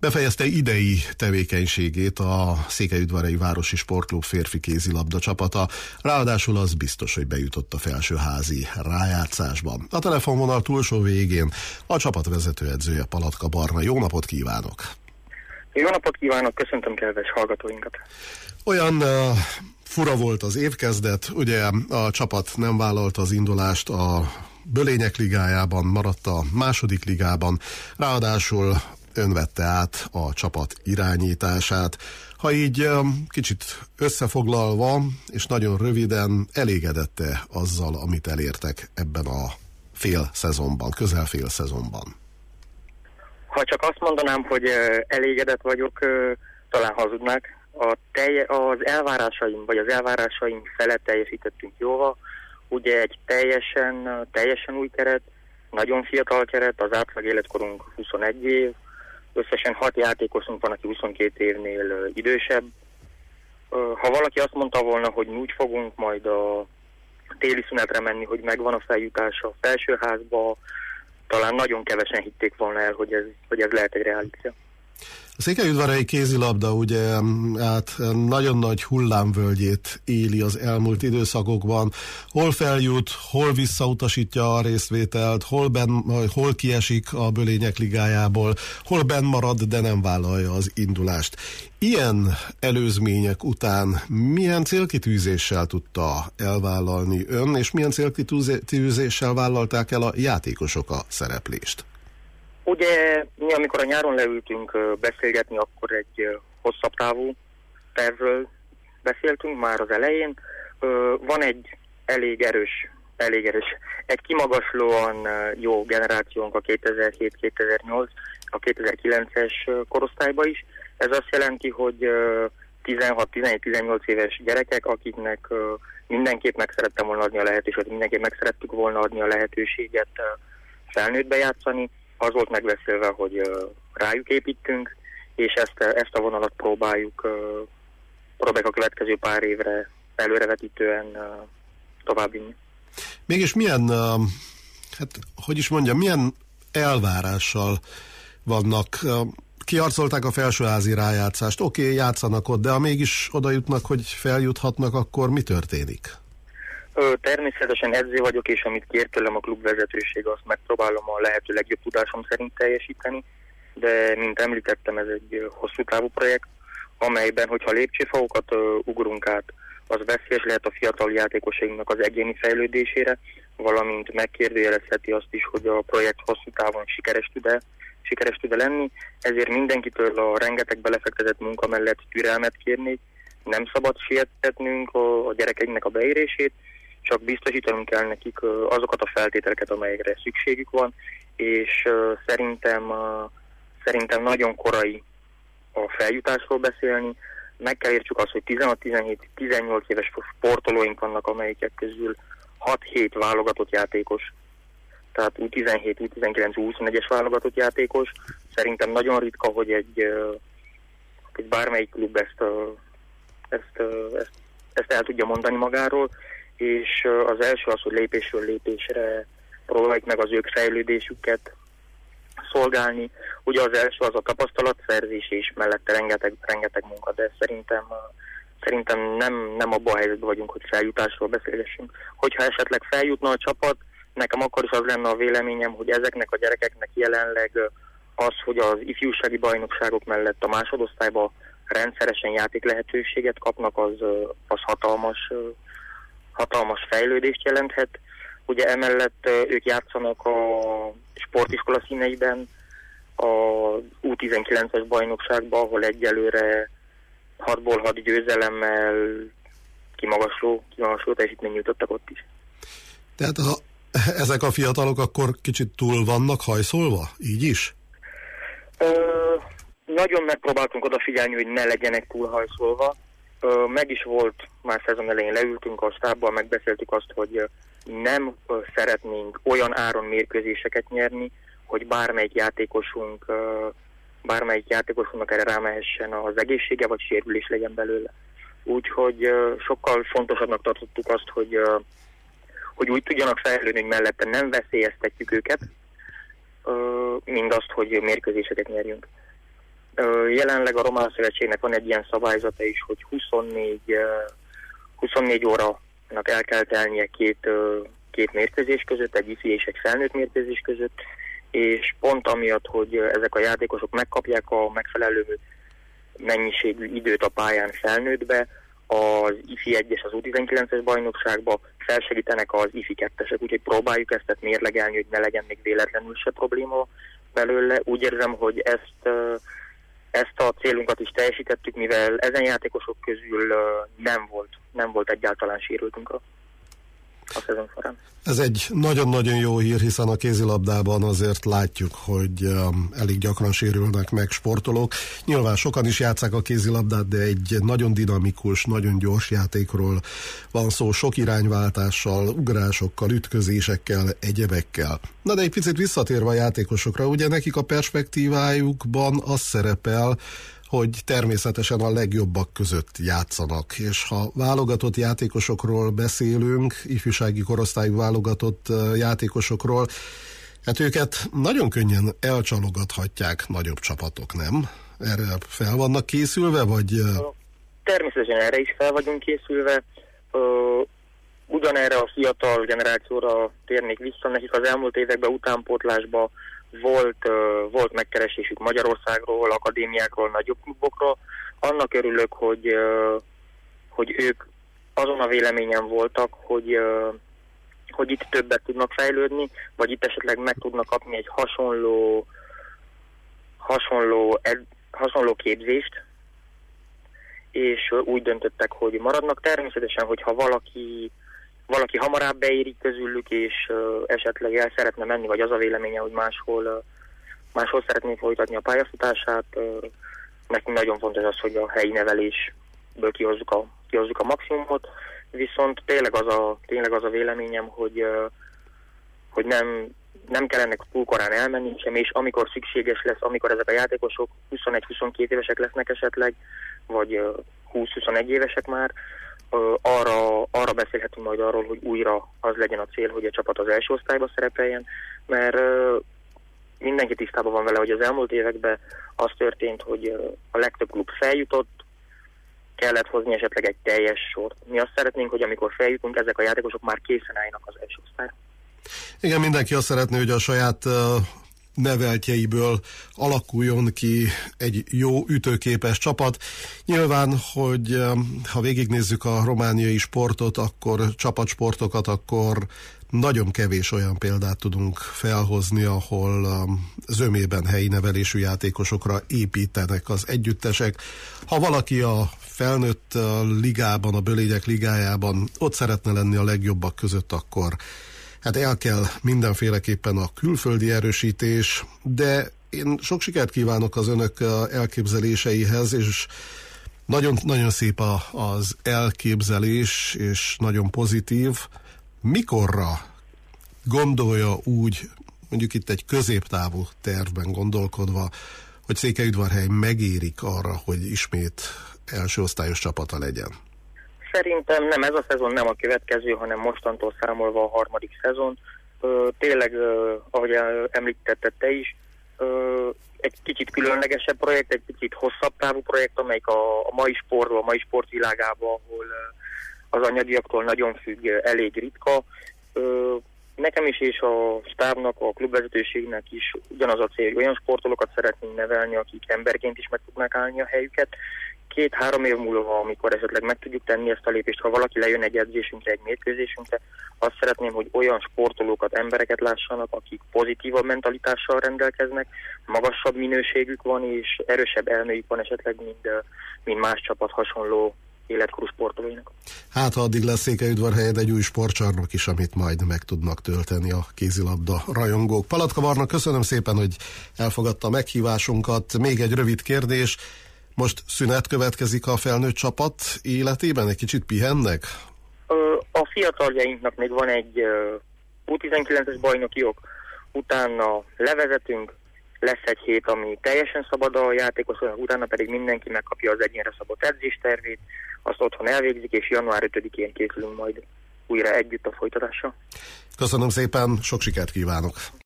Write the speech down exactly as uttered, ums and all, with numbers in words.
befejezte idei tevékenységét a Székelyudvarhelyi Városi Sportklub férfi kézilabda csapata, ráadásul az biztos, hogy bejutott a felsőházi rájátszásban. A telefonvonal túlsó végén a csapat vezetőedzője, Palatka Barna. Jó napot kívánok! Jó napot kívánok, köszöntöm kedves hallgatóinkat! Olyan uh, fura volt az évkezdet, ugye a csapat nem vállalta az indulást a Bölények ligájában, maradt a második ligában, ráadásul ön vette át a csapat irányítását. Ha így um, kicsit összefoglalva, és nagyon röviden, elégedette azzal, amit elértek ebben a fél szezonban, közel fél szezonban? Ha csak azt mondanám, hogy elégedett vagyok, talán hazudnák. A telje, az elvárásaim, vagy az elvárásaim felett teljesítettünk jóval. Ugye egy teljesen, teljesen új keret, nagyon fiatal keret, az átlag életkorunk huszonegy év, összesen hat játékosunk van, aki huszonkét évnél idősebb. Ha valaki azt mondta volna, hogy úgy fogunk majd a téli szünetre menni, hogy megvan a feljutás a felsőházba, talán nagyon kevesen hitték volna el, hogy ez, hogy ez lehet egy realitáció. A Székelyudvarhelyi kézilabda ugye hát nagyon nagy hullámvölgyét éli az elmúlt időszakokban. Hol feljut, hol visszautasítja a részvételt, hol, ben, hol kiesik a Bölények ligájából, hol benn marad, de nem vállalja az indulást. Ilyen előzmények után milyen célkitűzéssel tudta elvállalni ön, és milyen célkitűzéssel vállalták el a játékosok a szereplést? Ugye mi, amikor a nyáron leültünk beszélgetni, akkor egy hosszabb távú tervről beszéltünk már az elején. Van egy elég erős, elég erős, egy kimagaslóan jó generációnk a kétezer-hét kétezer-nyolc, a kétezer-kilences korosztályban is. Ez azt jelenti, hogy tizenhat tizenhét tizennyolc éves gyerekek, akiknek mindenképp meg szerettem volna adni a lehetőséget, mindenképp meg szerettük volna adni a lehetőséget felnőttbe játszani. Az volt megbeszélve, hogy uh, rájuk építünk, és ezt, ezt a vonalat próbáljuk, uh, próbáljuk a következő pár évre előrevetítően uh, továbbvinni. Mégis milyen, uh, hát hogy is mondjam, milyen elvárással vannak? Uh, kiarcolták a felsőházi rájátszást, oké, okay, játszanak ott, de ha mégis oda jutnak, hogy feljuthatnak, akkor mi történik? Természetesen edző vagyok, és amit kér tőlem a klubvezetőség, azt megpróbálom a lehető legjobb tudásom szerint teljesíteni, de mint említettem, ez egy hosszú távú projekt, amelyben, hogyha lépcsőfokokat uh, ugrunk át, az veszélyes lehet a fiatal játékosainknak az egyéni fejlődésére, valamint megkérdőjelezheti azt is, hogy a projekt hosszú távon sikeres tud-e, sikeres tud-e lenni, ezért mindenkitől a rengeteg belefektetett munka mellett türelmet kérnék, nem szabad sietetnünk a, a gyerekeinknek a beérését, csak biztosítanunk kell nekik azokat a feltételeket, amelyekre szükségük van, és szerintem, szerintem nagyon korai a feljutásról beszélni. Meg kell értsük azt, hogy tizenhat tizenhét tizennyolc éves sportolóink vannak, amelyek közül hat-hét válogatott játékos, tehát U tizenhét, U tizenkilenc, U huszonegyes válogatott játékos. Szerintem nagyon ritka, hogy egy, egy bármelyik klub ezt, ezt, ezt, ezt el tudja mondani magáról, és az első az, hogy lépésről lépésre próbáljuk meg az ők fejlődésüket szolgálni. Ugye az első az a tapasztalatszerzés, és mellette rengeteg, rengeteg munka, de szerintem, szerintem nem, nem abban a helyzetben vagyunk, hogy feljutásról beszélgessünk. Hogyha esetleg feljutna a csapat, nekem akkor is az lenne a véleményem, hogy ezeknek a gyerekeknek jelenleg az, hogy az ifjúsági bajnokságok mellett a másodosztályban rendszeresen játék lehetőséget kapnak, az, az hatalmas hatalmas fejlődést jelenthet. Ugye emellett ők játszanak a sportiskola színeiben, a U tizenkilences bajnokságban, ahol egyelőre hatból hat győzelemmel kimagasló, kimagasló teljesítményt nyújtottak ott is. Tehát ha ezek a fiatalok akkor kicsit túl vannak hajszolva? Így is? Ö, nagyon megpróbáltunk odafigyelni, hogy ne legyenek túl hajszolva. Ö, meg is volt, már szezon elején leültünk a stábban, megbeszéltük azt, hogy nem szeretnénk olyan áron mérkőzéseket nyerni, hogy bármelyik játékosunk, bármelyik játékosunknak erre rámehessen az egészsége, vagy sérülés legyen belőle. Úgyhogy sokkal fontosabbnak tartottuk azt, hogy, hogy úgy tudjanak fejlődni, hogy mellette nem veszélyeztetjük őket, mint azt, hogy mérkőzéseket nyerjünk. Jelenleg a Román Szövetségnek van egy ilyen szabályzata is, hogy huszonnégy, huszonnégy órának el kell telnie két, két mérkőzés között, egy ifi és egy felnőtt mérkőzés között, és pont amiatt, hogy ezek a játékosok megkapják a megfelelő mennyiségű időt a pályán felnőttbe, az ifi egy és az u tizenkilences bajnokságba felsegítenek az ifi kettesek, úgyhogy próbáljuk ezt mérlegelni, hogy ne legyen még véletlenül se probléma belőle. Úgy érzem, hogy ezt, ezt a célunkat is teljesítettük, mivel ezen játékosok közül nem volt, nem volt egyáltalán sérültünk a, a szezon során. Ez egy nagyon-nagyon jó hír, hiszen a kézilabdában azért látjuk, hogy um, elég gyakran sérülnek meg sportolók. Nyilván sokan is játsszák a kézilabdát, de egy nagyon dinamikus, nagyon gyors játékról van szó, sok irányváltással, ugrásokkal, ütközésekkel, egyebekkel. Na de egy picit visszatérve a játékosokra, ugye nekik a perspektívájukban az szerepel, hogy természetesen a legjobbak között játszanak, és ha válogatott játékosokról beszélünk, ifjúsági korosztályú válogatott játékosokról, hát őket nagyon könnyen elcsalogathatják nagyobb csapatok, nem? Erre fel vannak készülve, vagy... Természetesen erre is fel vagyunk készülve. Ugyanerre a fiatal generációra térnék vissza, nekik az elmúlt években utánpótlásban Volt, uh, volt megkeresésük Magyarországról, akadémiákról, nagyobb klubokról. Annak örülök, hogy, uh, hogy ők azon a véleményen voltak, hogy, uh, hogy itt többet tudnak fejlődni, vagy itt esetleg meg tudnak kapni egy hasonló, hasonló, ed, hasonló képzést, és uh, úgy döntöttek, hogy maradnak. Természetesen, hogyha valaki valaki hamarabb beérik közülük, és uh, esetleg el szeretne menni, vagy az a véleménye, hogy máshol, uh, máshol szeretné folytatni a pályafutását. Uh, nekünk nagyon fontos az, hogy a helyi nevelésből kihozzuk a, kihozzuk a maximumot, viszont tényleg az a, tényleg az a véleményem, hogy, uh, hogy nem, nem kell ennek túl korán elmenni sem, és amikor szükséges lesz, amikor ezek a játékosok huszonegy-huszonkettő évesek lesznek esetleg, vagy uh, húsz-huszonegy évesek már, Arra, arra beszélhetünk majd arról, hogy újra az legyen a cél, hogy a csapat az első osztályba szerepeljen, mert mindenki tisztában van vele, hogy az elmúlt években az történt, hogy a legtöbb klub feljutott, kellett hozni esetleg egy teljes sort. Mi azt szeretnénk, hogy amikor feljutunk, ezek a játékosok már készen állnak az első osztályra. Igen, mindenki azt szeretné, hogy a saját neveltjeiből alakuljon ki egy jó ütőképes csapat. Nyilván, hogy ha végignézzük a romániai sportot, akkor csapatsportokat, akkor nagyon kevés olyan példát tudunk felhozni, ahol zömében helyi nevelésű játékosokra építenek az együttesek. Ha valaki a felnőtt ligában, a Bölények ligájában ott szeretne lenni a legjobbak között, akkor hát el kell mindenféleképpen a külföldi erősítés, de én sok sikert kívánok az önök elképzeléseihez, és nagyon, nagyon szép az elképzelés, és nagyon pozitív. Mikorra gondolja úgy, mondjuk itt egy középtávú tervben gondolkodva, hogy Székelyudvarhely megérik arra, hogy ismét első osztályos csapata legyen? Szerintem nem ez a szezon, nem a következő, hanem mostantól számolva a harmadik szezon. Tényleg, ahogy említetted te is, egy kicsit különlegesebb projekt, egy kicsit hosszabb távú projekt, amelyik a, a mai sportról, a mai sportvilágában, ahol az anyagiaktól nagyon függ, elég ritka. Nekem is és a stábnak, a klubvezetőségnek is ugyanaz a cél, hogy olyan sportolókat szeretnénk nevelni, akik emberként is meg tudnak állni a helyüket. Két-három év múlva, amikor esetleg meg tudjuk tenni ezt a lépést, ha valaki lejön egy edzésünkre, egy mérkőzésünkre, azt szeretném, hogy olyan sportolókat, embereket lássanak, akik pozitívabb mentalitással rendelkeznek, magasabb minőségük van, és erősebb elméjük van esetleg, mint, mint más csapat hasonló életkorú sportolóinak. Hát, ha addig lesz Székelyudvarhelyen egy új sportcsarnok is, amit majd meg tudnak tölteni a kézilabda rajongók. Palatka Barna, köszönöm szépen, hogy elfogadta a meghívásunkat. Még egy rövid kérdés. Most szünet következik a felnőtt csapat életében? Egy kicsit pihennek? A fiataljainknak még van egy u tizenkilences bajnoki jog, utána levezetünk, lesz egy hét, ami teljesen szabad a játékosoknak, utána pedig mindenki megkapja az egyénre szabott edzéstervét, azt otthon elvégzik, és január ötödikén készülünk majd újra együtt a folytatásra. Köszönöm szépen, sok sikert kívánok!